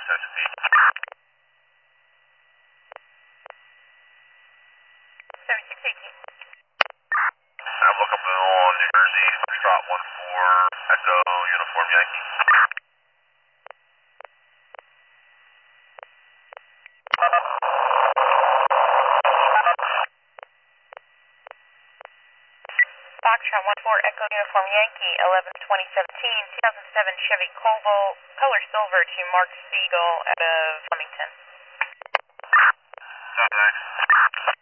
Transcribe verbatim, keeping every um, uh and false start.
Chesapeake. seventy-six eighteen. I'm looking on New Jersey, Foxtrot one four, Echo, Uniform Yankee. Foxtrot one four, Echo, Uniform Yankee, eleven twenty seventeen, two thousand seven Chevy Cobalt, color silver to Mark Siegel out of Flemington. Thanks.